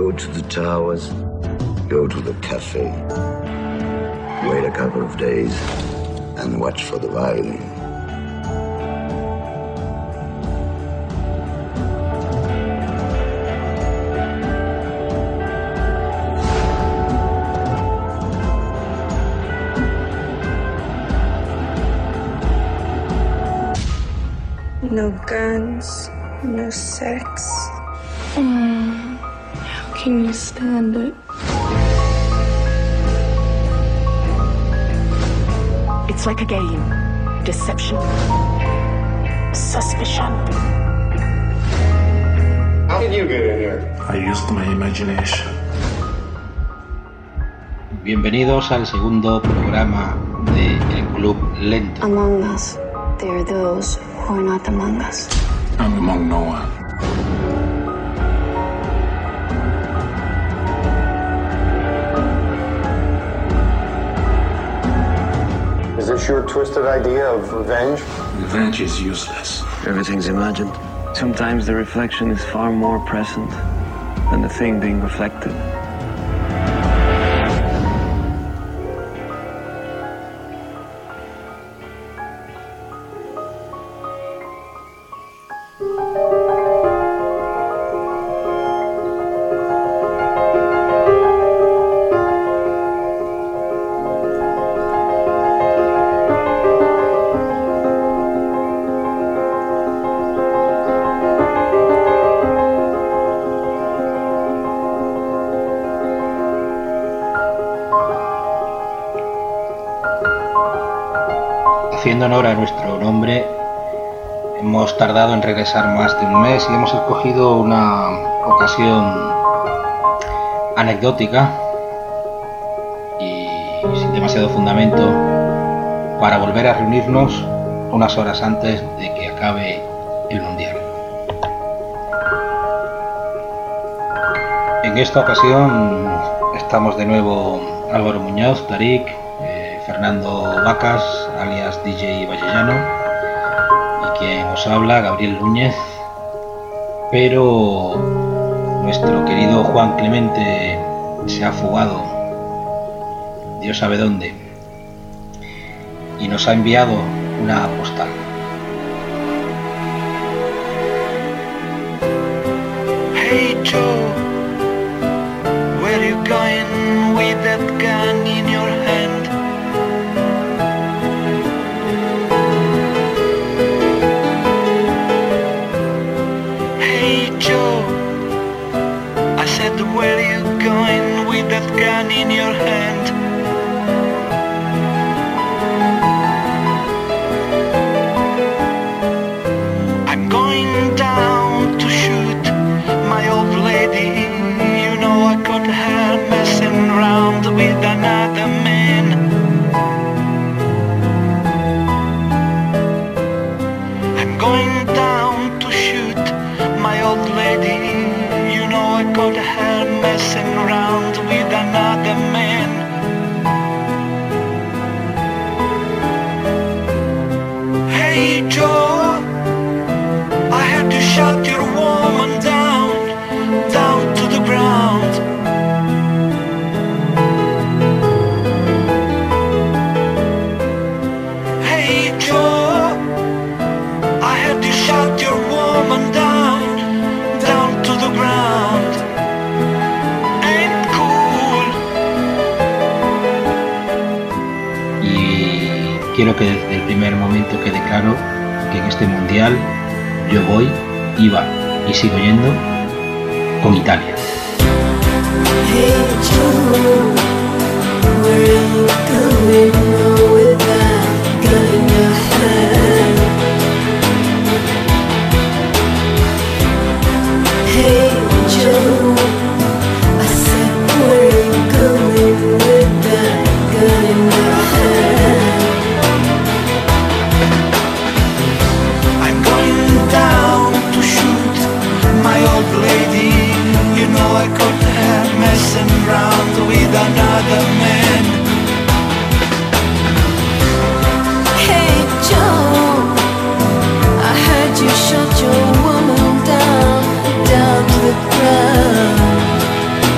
Go to the towers, go to the cafe, wait a couple of days, and watch for the violin. No guns, no sex. How can you stand it? It's like a game. Deception. Suspicion. How did you get in here? I used my imagination. Bienvenidos al segundo programa de El Club Lento. Among us, there are those who are not among us. I'm among no one. Is this your twisted idea of revenge? Revenge is useless. Everything's imagined. Sometimes the reflection is far more present than the thing being reflected. Haciendo honor a nuestro nombre, hemos tardado en regresar más de un mes y hemos escogido una ocasión anecdótica y sin demasiado fundamento para volver a reunirnos unas horas antes de que acabe el Mundial. En esta ocasión estamos de nuevo Álvaro Muñoz, Tarik, Fernando Vacas, alias DJ Vallellano, y quien os habla, Gabriel Núñez, pero nuestro querido Juan Clemente se ha fugado, Dios sabe dónde, y nos ha enviado una postal. Hey Joe, where you going with that gun in your hand? Where are you going with that gun in your hand? I'm going down to shoot my old lady. You know I caught her messing around with another man. I'm going down to shoot my old lady. You know I caught her messing around with another man. Hey Joe, I had to shut your woman down to the ground. Hey Joe, I had to shut your woman down to the ground. Ain't cool. Y quiero que desde el primer momento quede claro que en este mundial yo iba y sigo yendo con Italia. Hey Joe, where are you going with that gun in your hand? Hey Joe, I said where are you going with that gun in your hand? I'm going down to shoot my old lady. You know I caught her messing around with another man. Hey Joe, I heard you shot your woman down to the ground.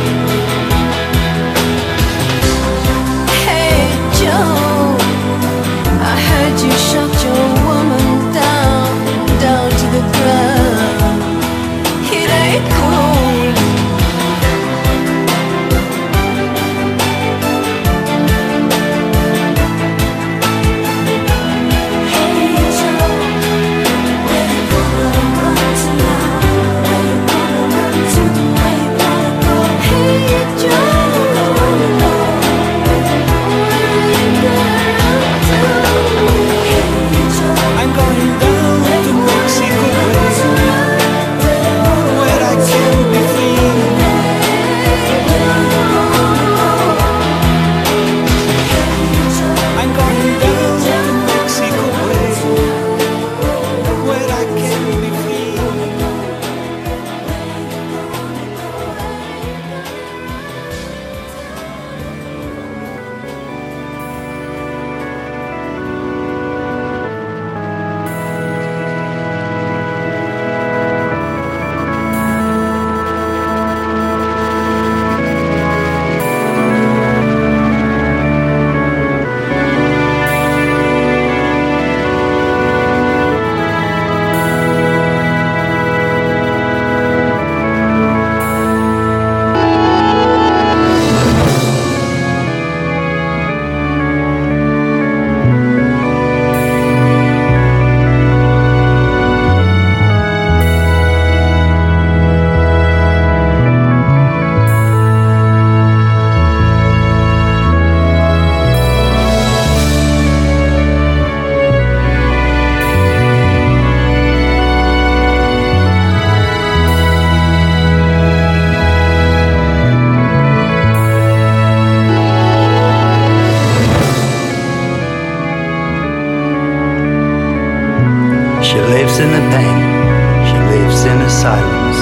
in the pain, she lives in a silence.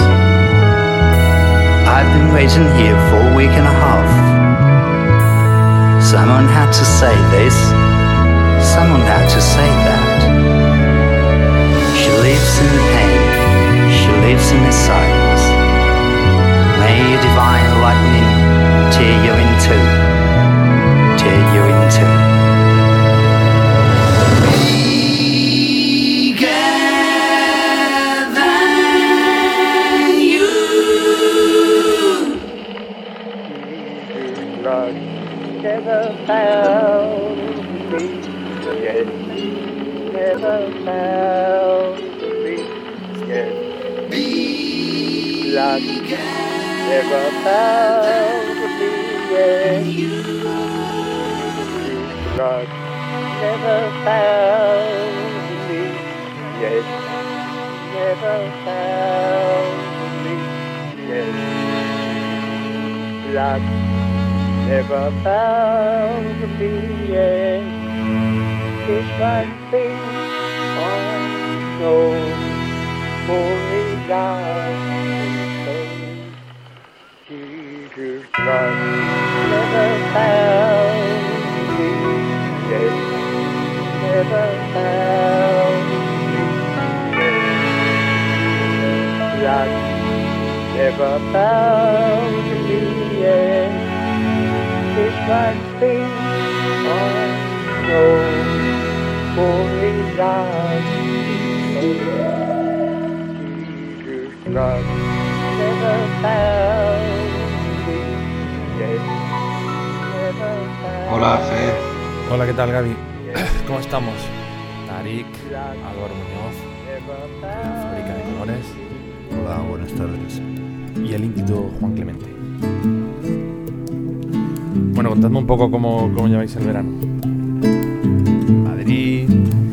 I've been waiting here for a week and a half. Someone had to say this, someone had to say that. She lives in the pain, she lives in the silence. May divine lightning tear you in two, tear you in two. Never found me yet. Never found me yet. Blood never found me yet. Blood never found me yet. Never found me yet. Blood never found me yet. It's one thing I know, only God Jesus blood never found me yet. Never found me yet. Blood never found me yet. It's one thing I know, only God Jesus blood never found me yet. Never found. Hola, Fer. Hola, ¿qué tal, Gaby? ¿Cómo estamos? Tarik, Álvaro Muñoz, la Fábrica de Colores. Hola, buenas tardes. Y el íntimo Juan Clemente. Bueno, contadme un poco cómo lleváis el verano. Madrid.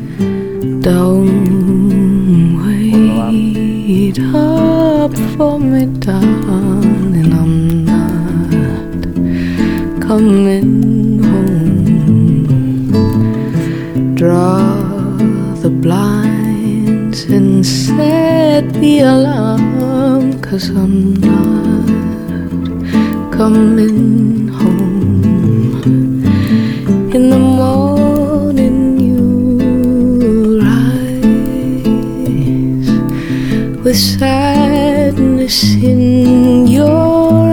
Don't wait up for me, darling. I'm not coming home. Draw the blinds and set the alarm, 'cause I'm not coming home. In the morning you rise with sadness in your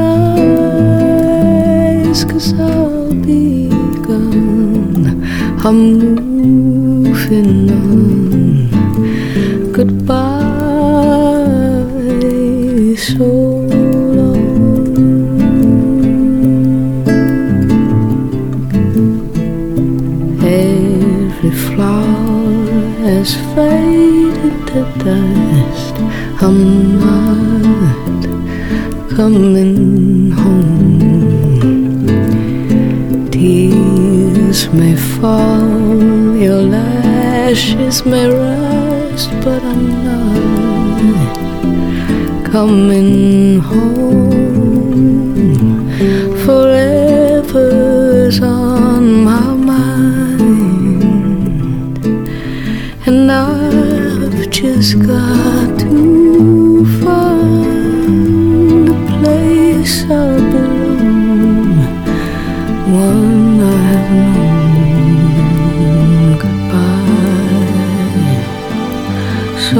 eyes, 'cause I'll be gone, I'm moving on. Goodbye, so has faded to dust. I'm not coming home. Tears may fall, your lashes may rust, but I'm not coming home. Forever's on my mind, and I've just got to find a place I belong, one I've known. Goodbye, so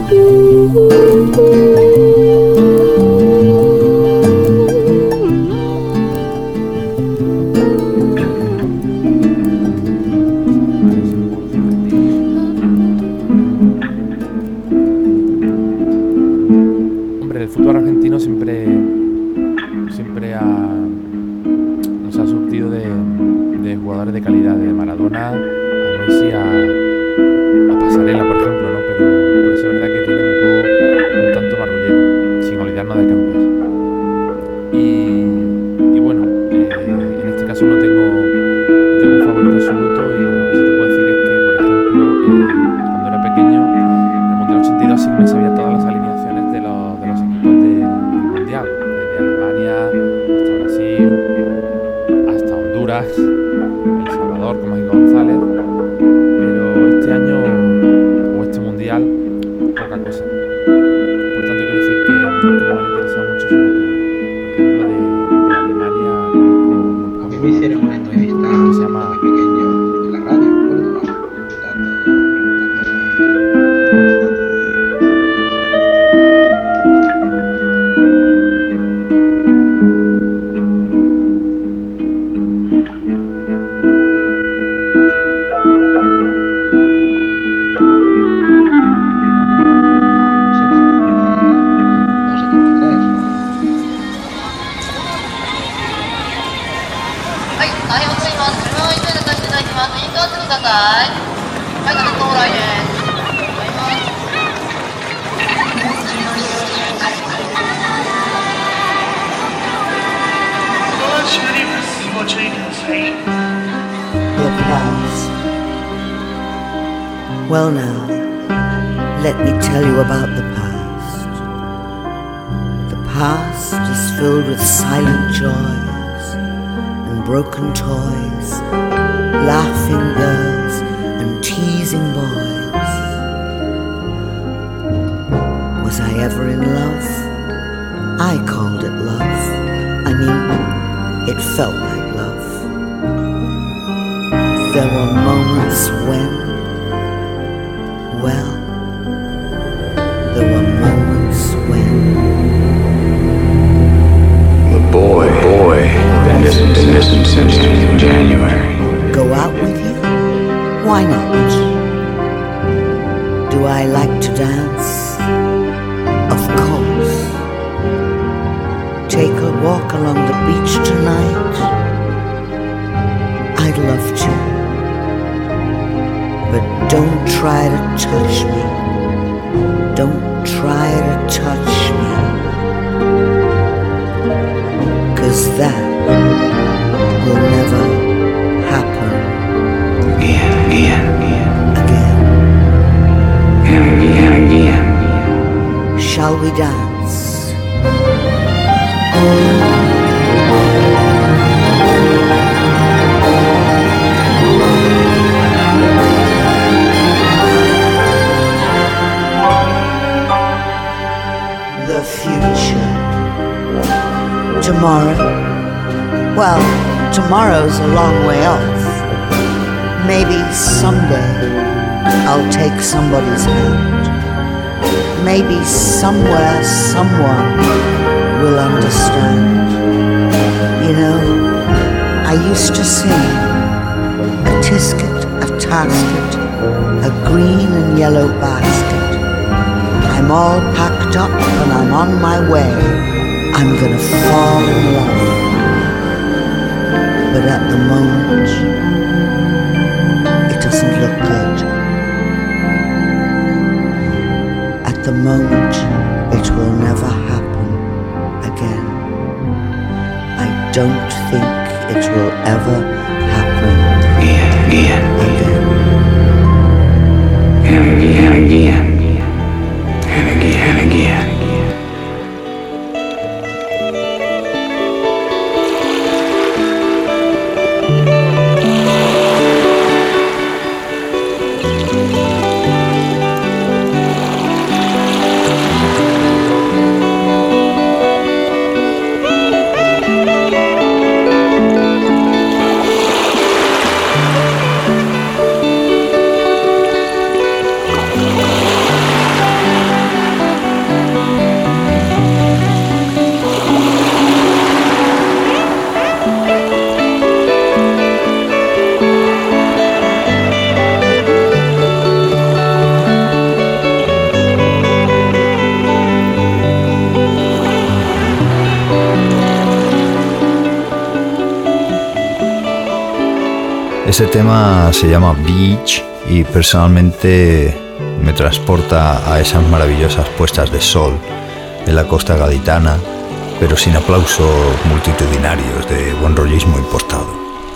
Well now, let me tell you about the past. The past is filled with silent joys and broken toys, laughing girls and teasing boys. Was I ever in love? I called it love. I mean, it felt like love. There were moments when, well, there were moments when the boy been missing since January. Go out with you? Why not? Do I like to dance? Of course. Take a walk along the beach tonight? I'd love to. But don't try to touch me. Don't try to touch me. 'Cause that will never happen. Again. Shall we dance? The future. Tomorrow? Well, tomorrow's a long way off. Maybe someday I'll take somebody's hand. Maybe somewhere someone will understand. You know, I used to sing a tisket, a tasket, a green and yellow basket. I'm all packed up and I'm on my way. I'm gonna fall in love. But at the moment, it doesn't look good. At the moment, it will never happen again. I don't think it will ever happen again. And again. Este tema se llama Beach y personalmente me transporta a esas maravillosas puestas de sol en la costa gaditana, pero sin aplausos multitudinarios de buen rollismo impostado.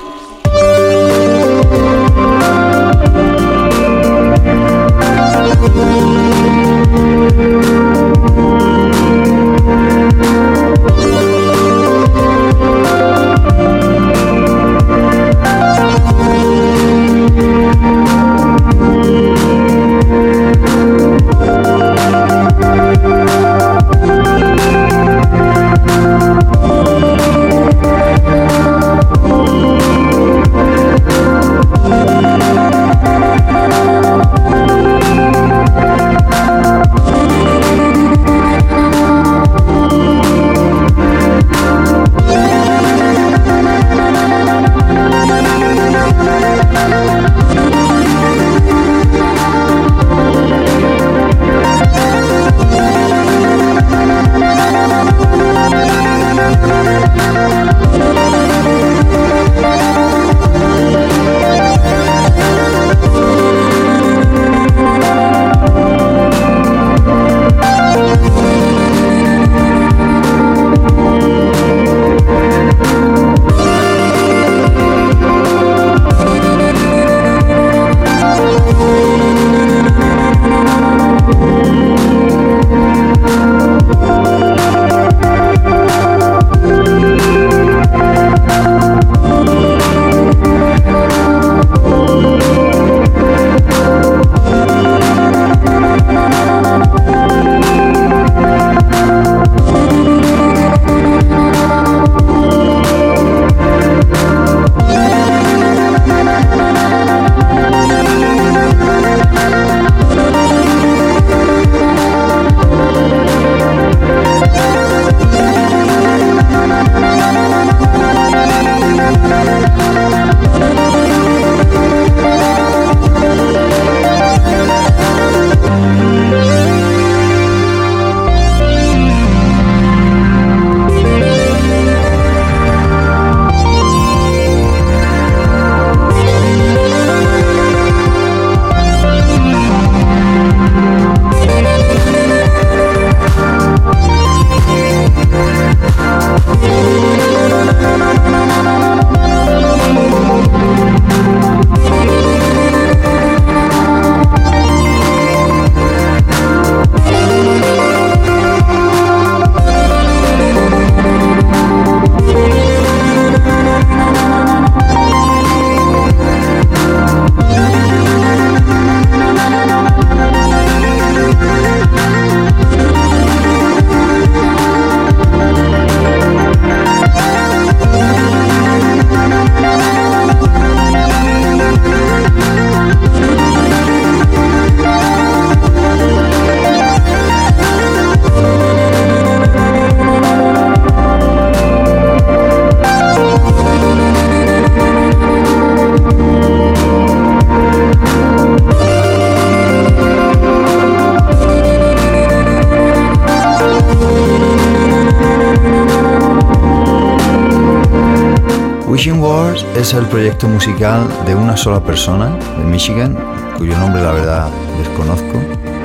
Wishing Wars es el proyecto musical de una sola persona de Michigan, cuyo nombre la verdad desconozco,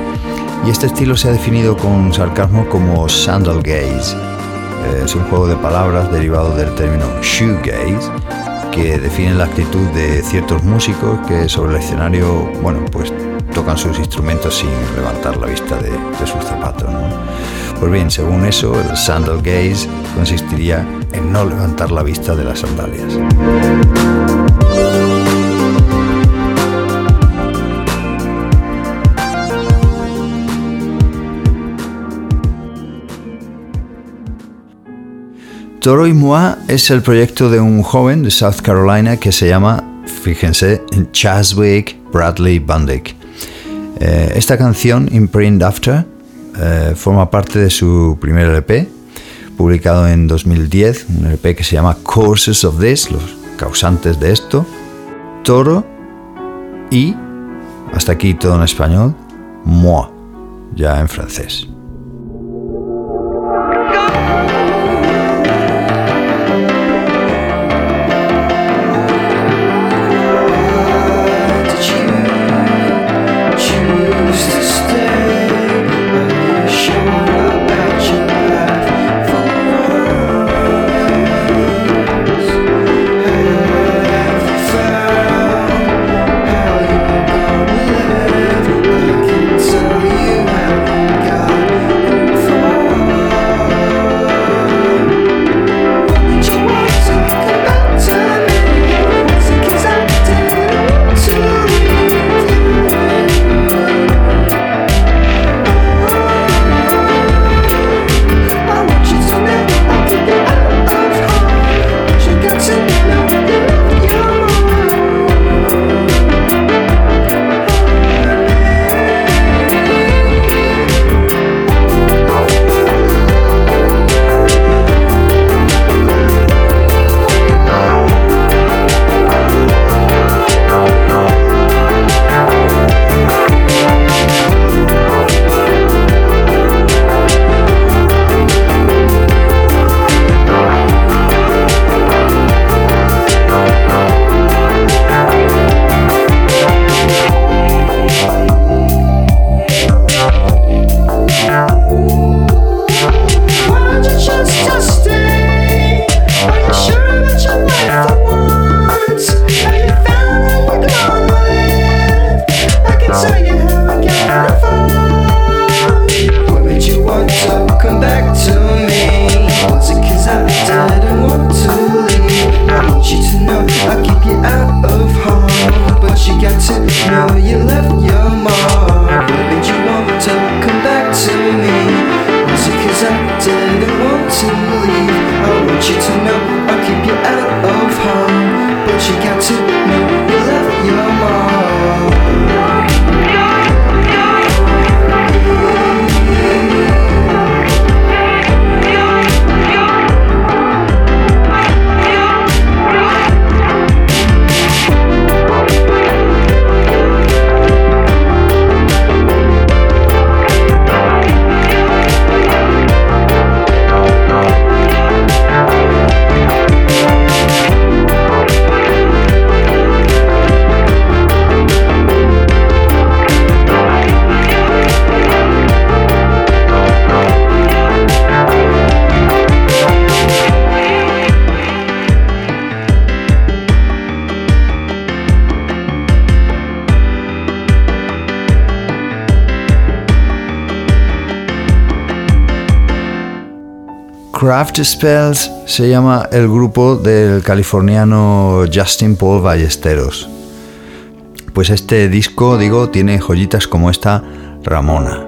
y este estilo se ha definido con sarcasmo como sandal gaze. Es un juego de palabras derivado del término shoegaze, que define la actitud de ciertos músicos que sobre el escenario, bueno, pues tocan sus instrumentos sin levantar la vista de sus zapatos, ¿no? Pues bien, según eso, el sandal gaze consistiría en no levantar la vista de las sandalias. Toro y Moi es el proyecto de un joven de South Carolina que se llama, fíjense, Chaswick Bradley Bundick. Esta canción, Imprint After, forma parte de su primer LP, publicado en 2010, un LP que se llama Causes of This, los causantes de esto, Toro y, hasta aquí todo en español, Moi, ya en francés. Craft Spells se llama el grupo del californiano Justin Paul Ballesteros. Pues este disco, digo, tiene joyitas como esta Ramona.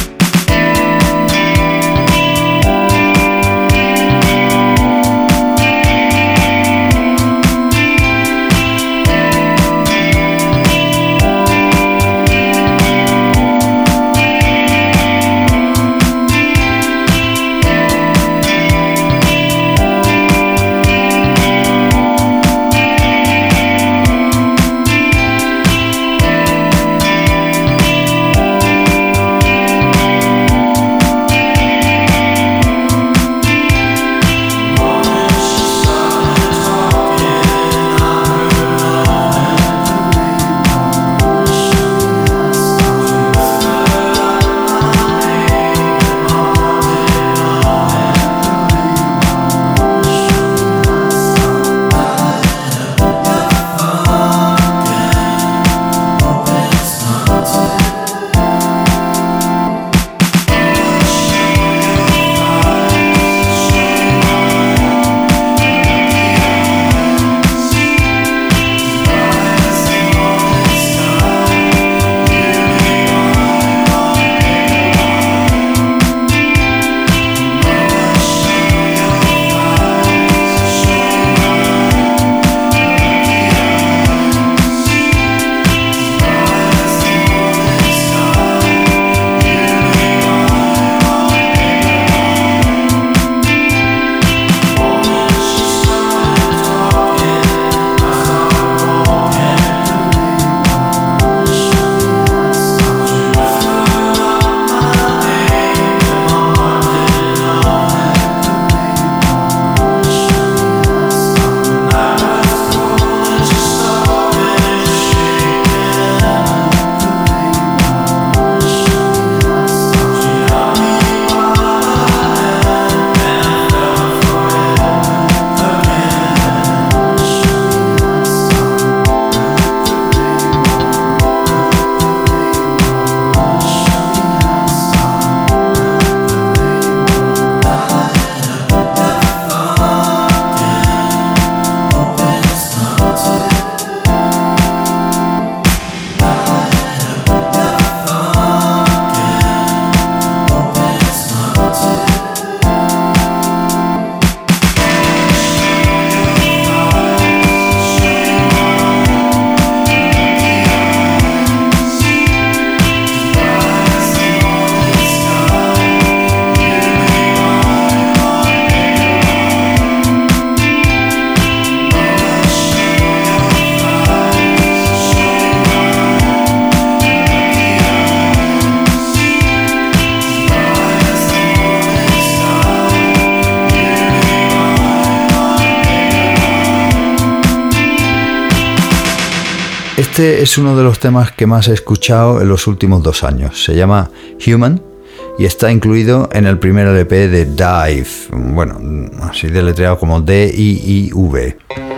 Este es uno de los temas que más he escuchado en los últimos 2 años. Se llama Human y está incluido en el primer LP de Dive. Bueno, así deletreado como D-I-I-V.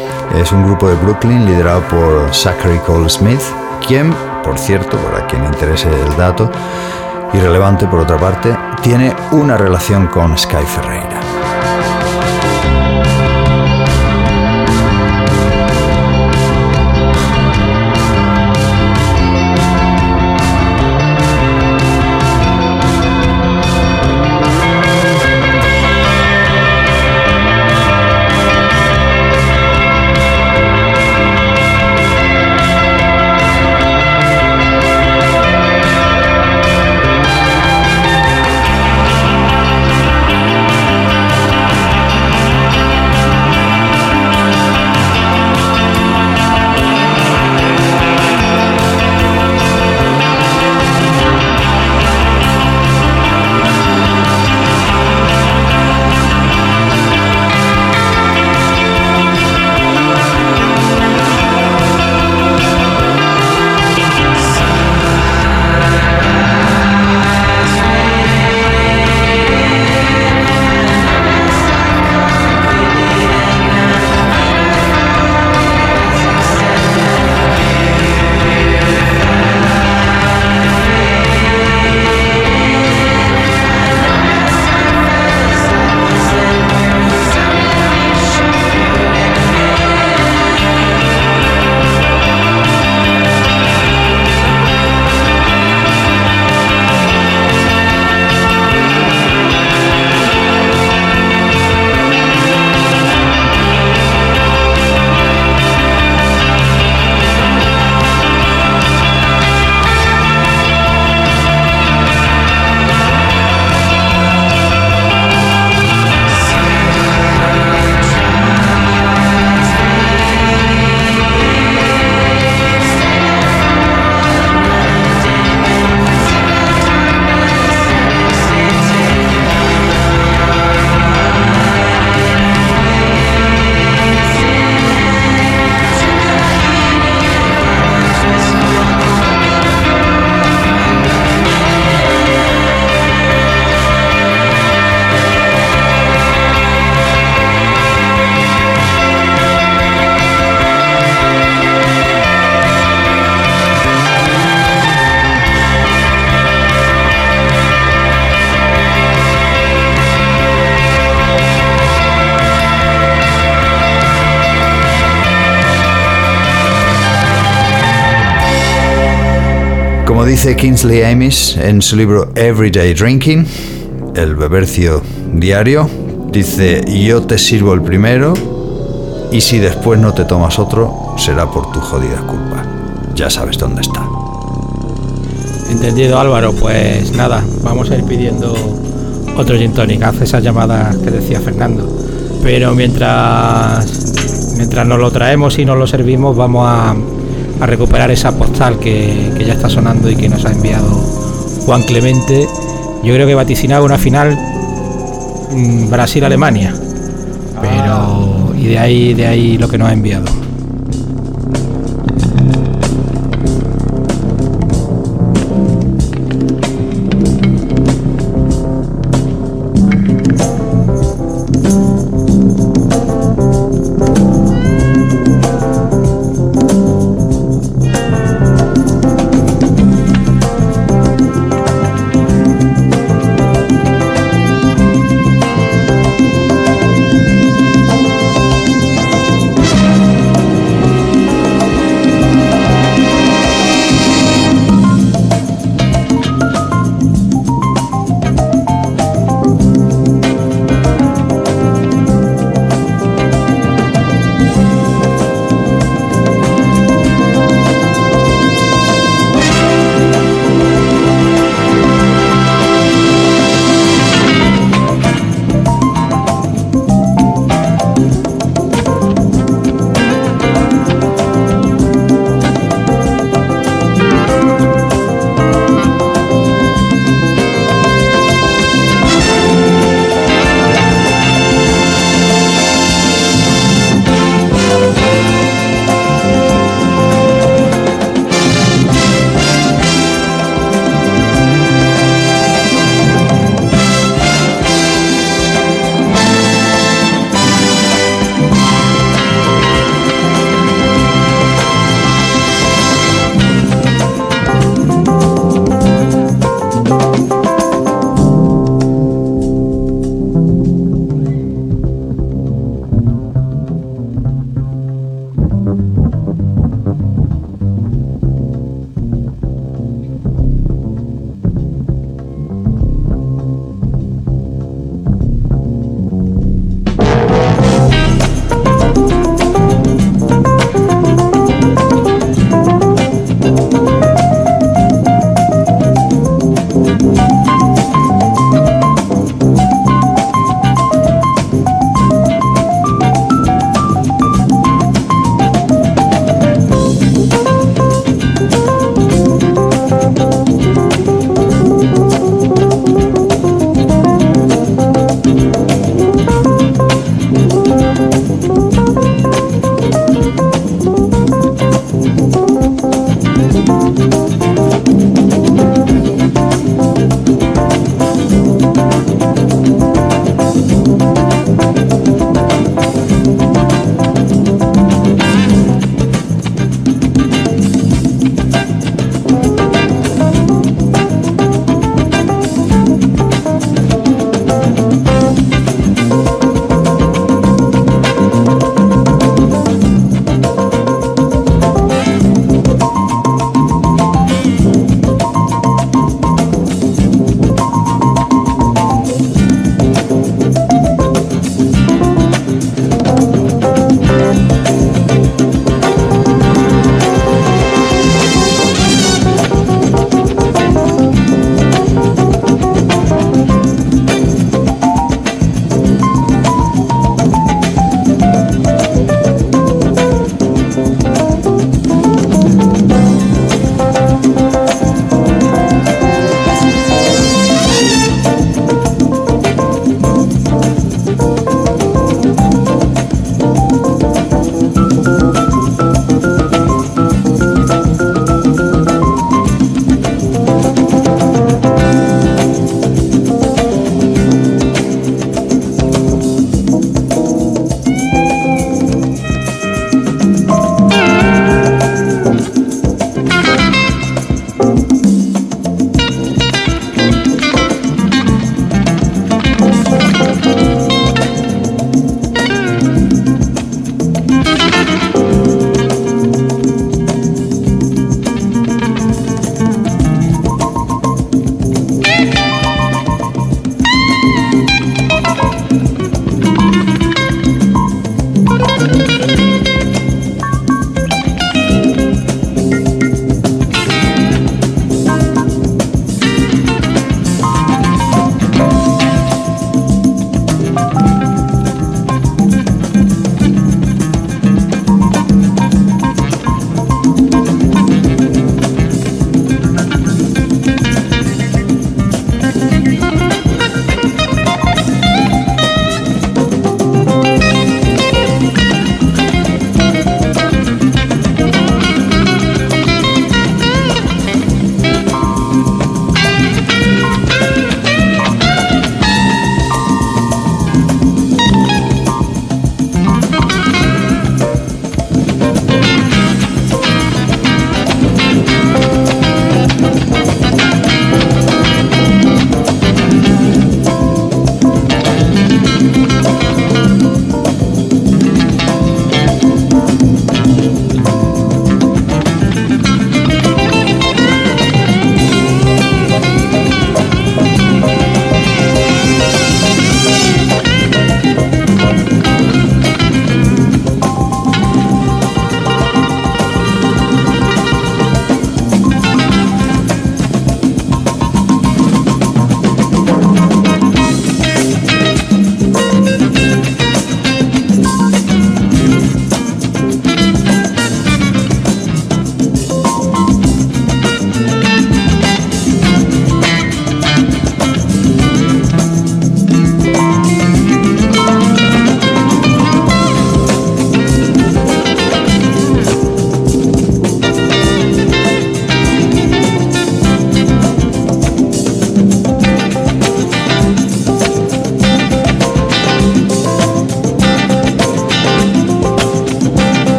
Es un grupo de Brooklyn liderado por Zachary Cole Smith, quien, por cierto, para quien le interese el dato, irrelevante por otra parte, tiene una relación con Sky Ferreira. dice Kingsley Amis en su libro Everyday Drinking, el bebercio diario, dice: yo te sirvo el primero y si después no te tomas otro, será por tu jodida culpa. Ya sabes dónde está. Entendido, Álvaro. Pues nada, vamos a ir pidiendo otro gin tonic. Haz esas llamadas que decía Fernando. Pero mientras nos lo traemos y nos lo servimos, vamos a recuperar esa postal que ya está sonando y que nos ha enviado Juan Clemente. Yo creo que vaticinaba una final Brasil-Alemania, pero y de ahí lo que nos ha enviado.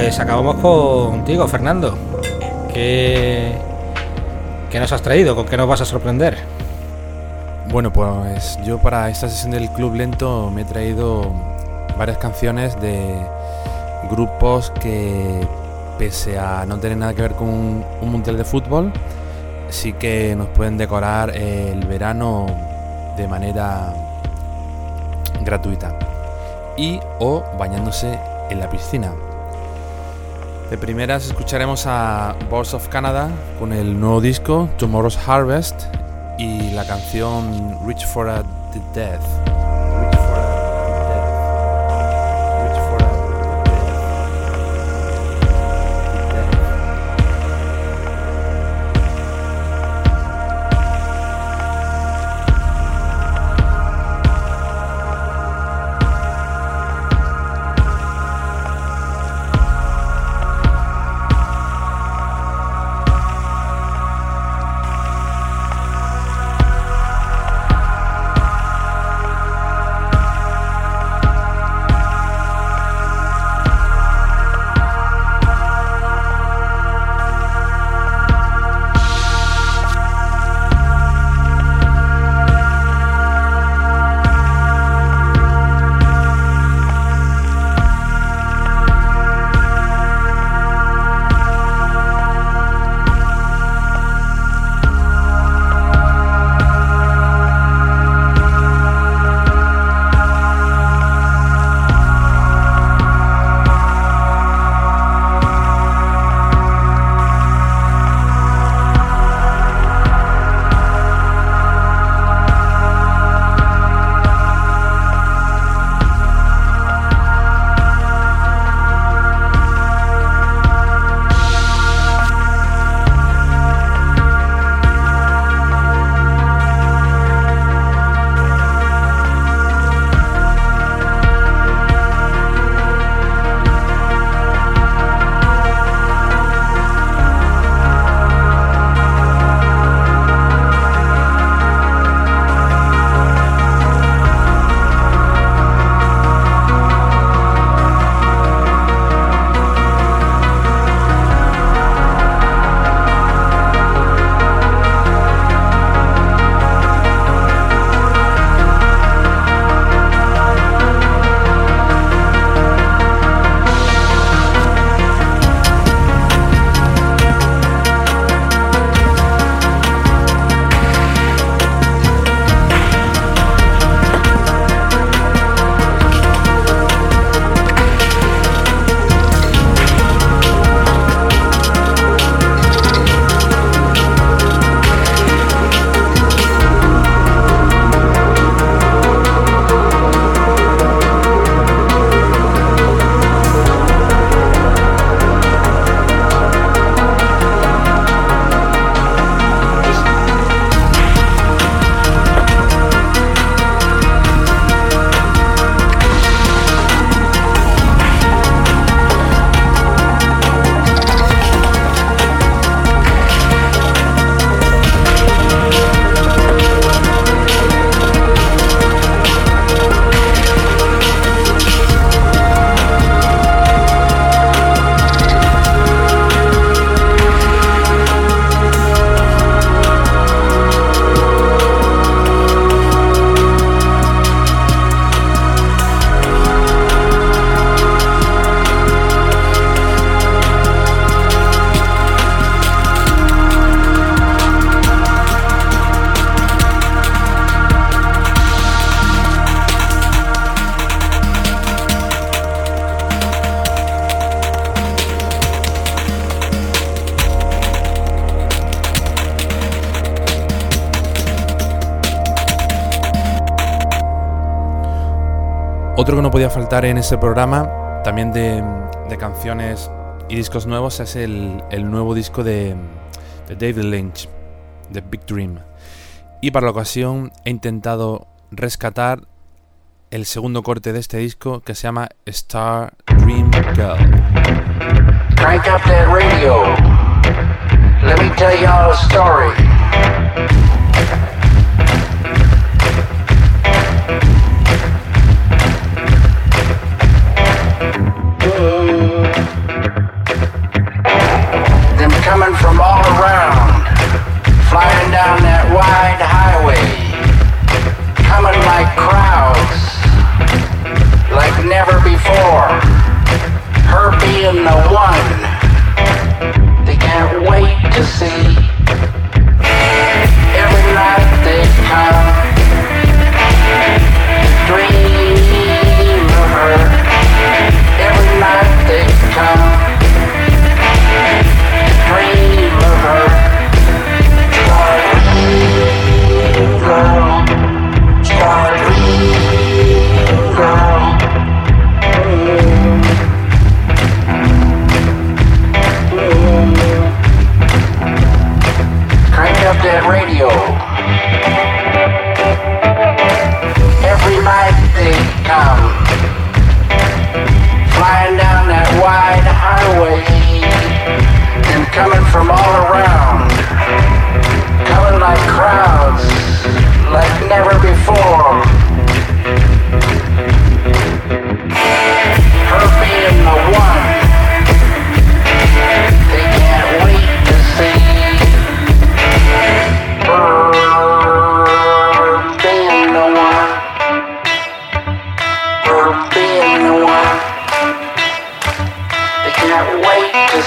pues acabamos contigo, Fernando. ¿Qué nos has traído? ¿Con qué nos vas a sorprender? Bueno, pues yo para esta sesión del Club Lento me he traído varias canciones de grupos que, pese a no tener nada que ver con un mundial de fútbol, sí que nos pueden decorar el verano de manera gratuita y o bañándose en la piscina. De primeras escucharemos a Boards of Canada con el nuevo disco Tomorrow's Harvest y la canción Reach for the Death. Otro que no podía faltar en ese programa, también de canciones y discos nuevos, es el nuevo disco de David Lynch, The Big Dream. Y para la ocasión he intentado rescatar el segundo corte de este disco, que se llama Star Dream Girl. Crank up that radio. Let me tell y'all a story.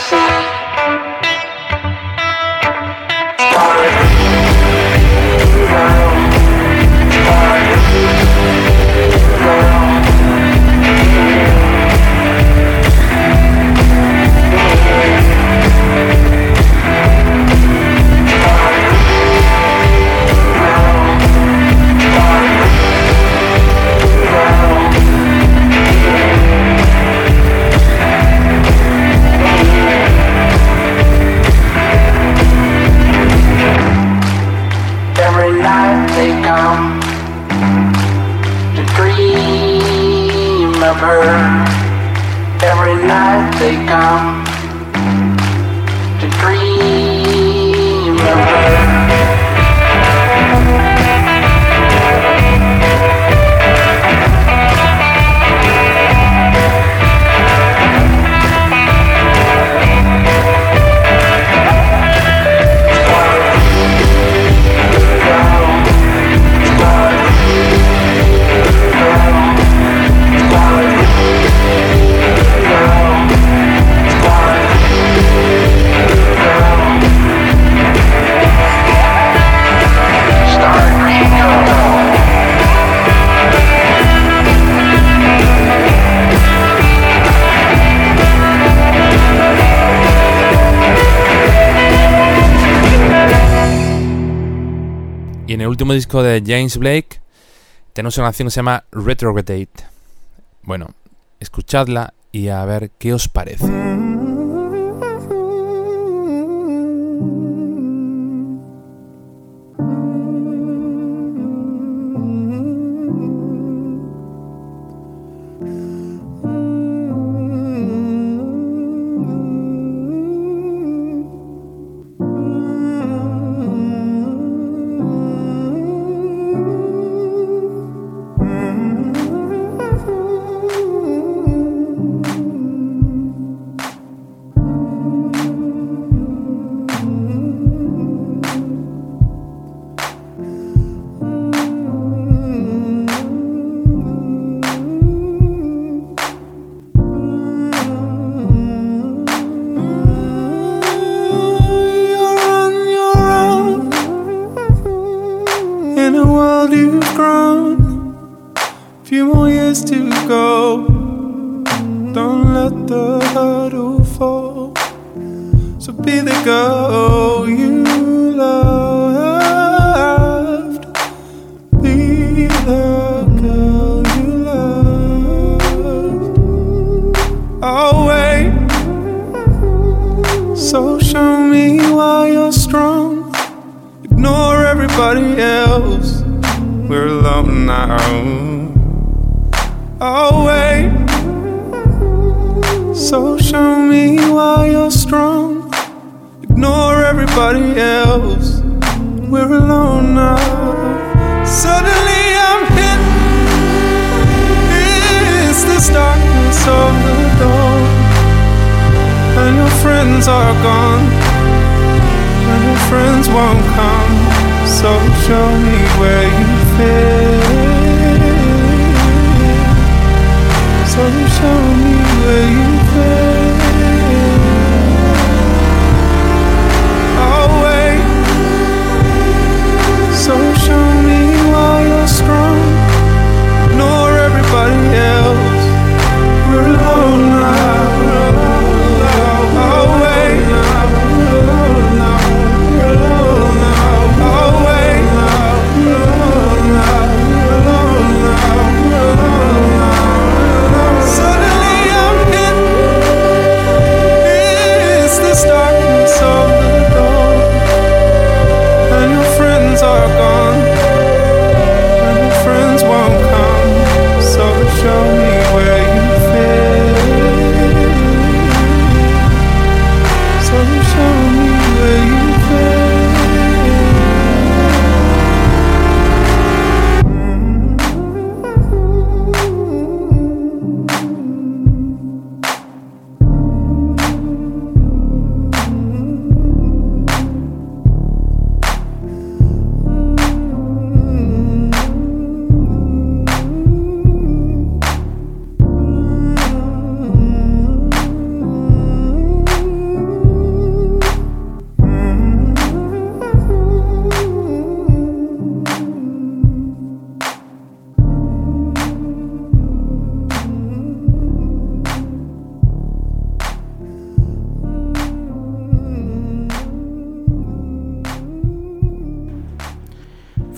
En el último disco de James Blake tenemos una canción que se llama Retrograde. Bueno, escuchadla y a ver qué os parece.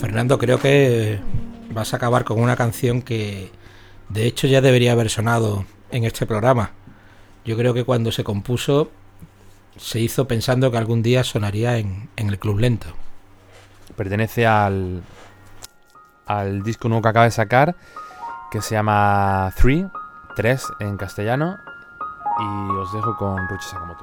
Fernando, creo que vas a acabar con una canción que de hecho ya debería haber sonado en este programa. Yo creo que cuando se compuso se hizo pensando que algún día sonaría en el Club Lento. Pertenece al disco nuevo que acaba de sacar, que se llama 3 en castellano, y os dejo con Ruchi Sakamoto.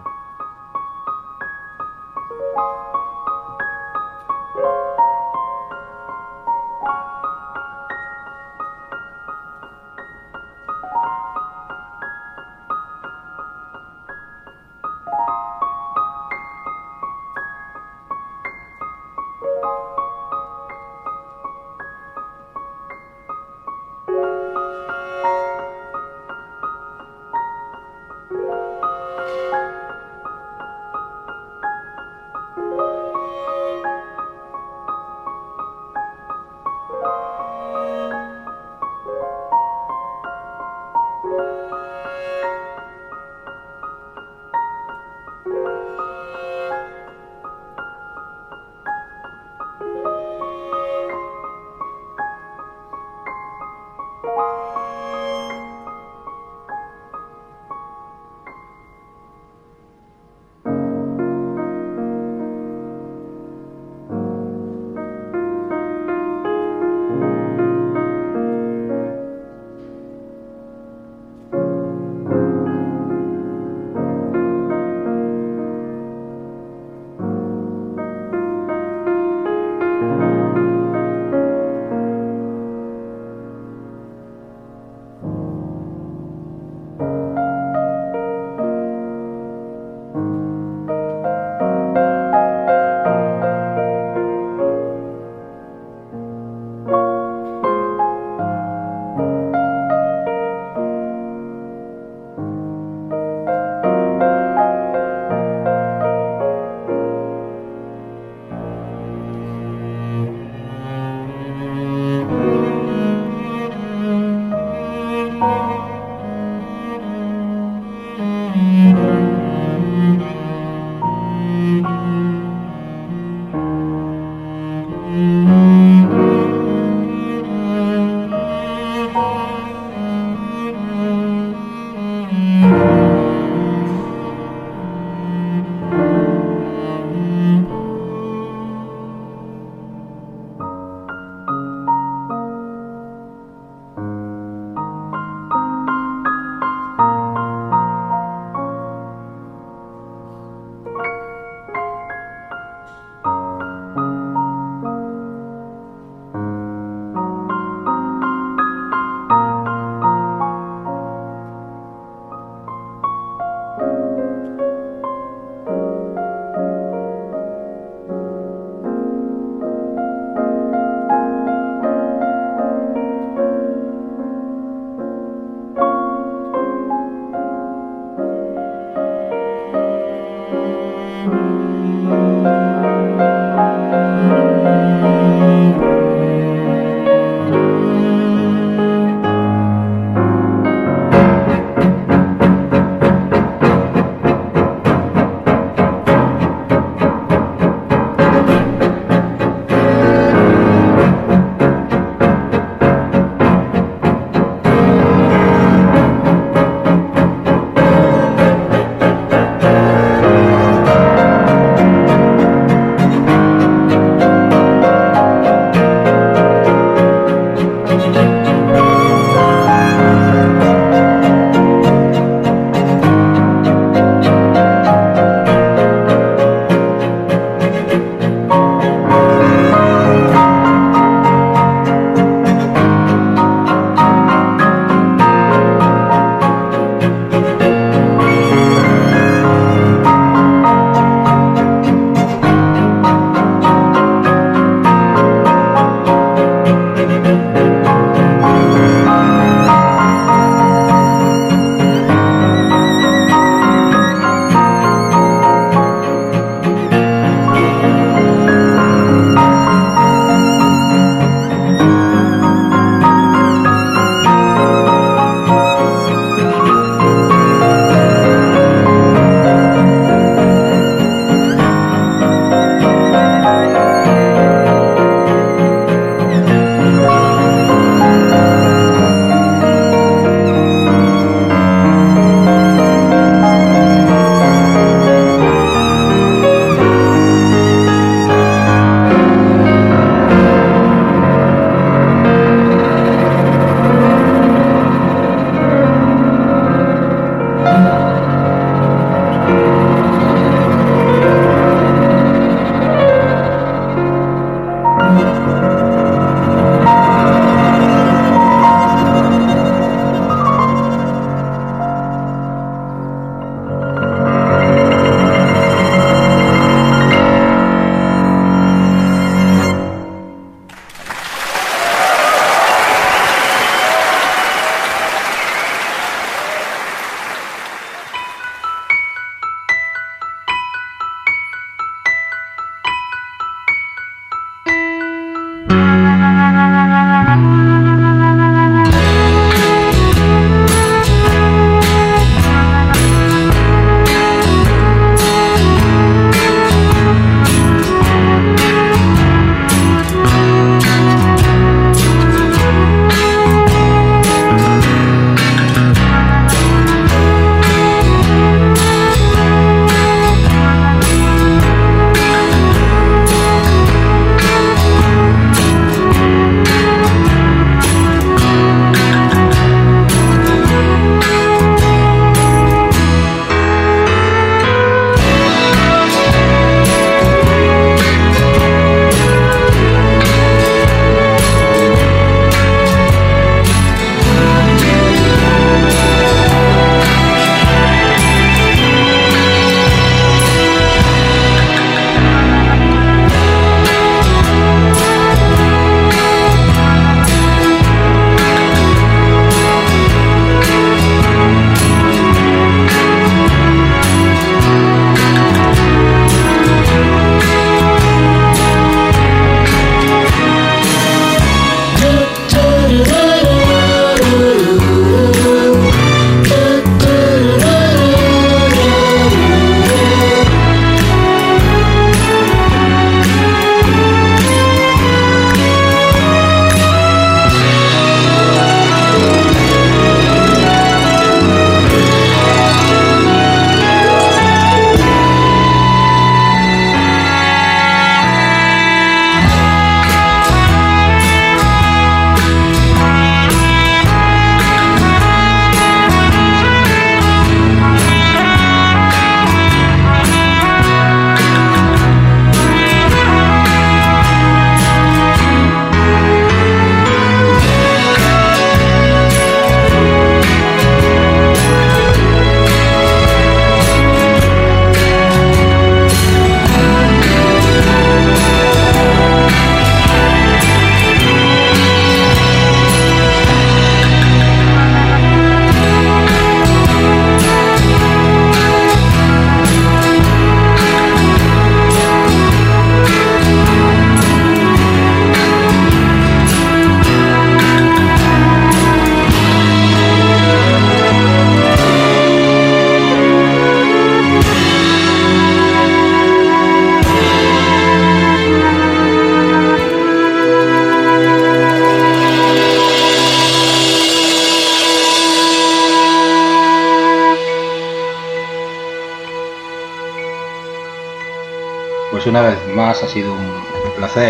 Pues una vez más ha sido un placer.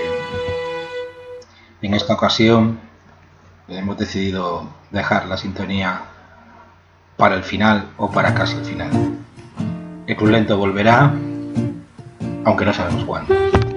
En esta ocasión hemos decidido dejar la sintonía para el final o para casi el final. El Club Lento volverá, aunque no sabemos cuándo.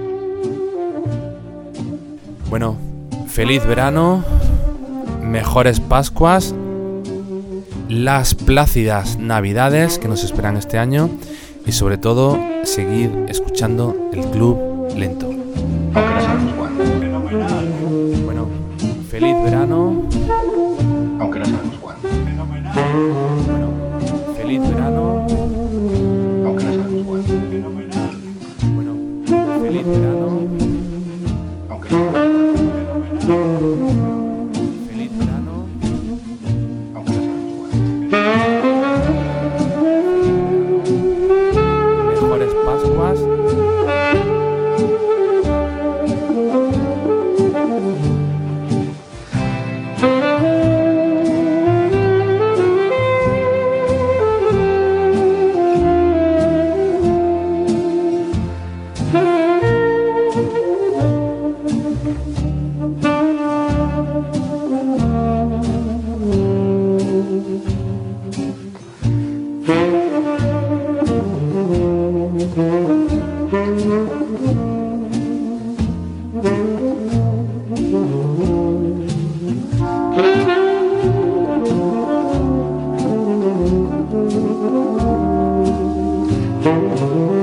Bueno, feliz verano, mejores Pascuas, las plácidas Navidades que nos esperan este año y sobre todo seguid escuchando el Club Lento. Aunque no sabemos cuándo. Bueno, feliz verano, aunque no sabemos cuándo. Bueno, feliz verano, aunque no sabemos cuándo. Bueno, feliz verano, aunque no sabemos cuándo. Feliz verano, aunque no sabemos cuándo. Mejores Pascuas. Thank you.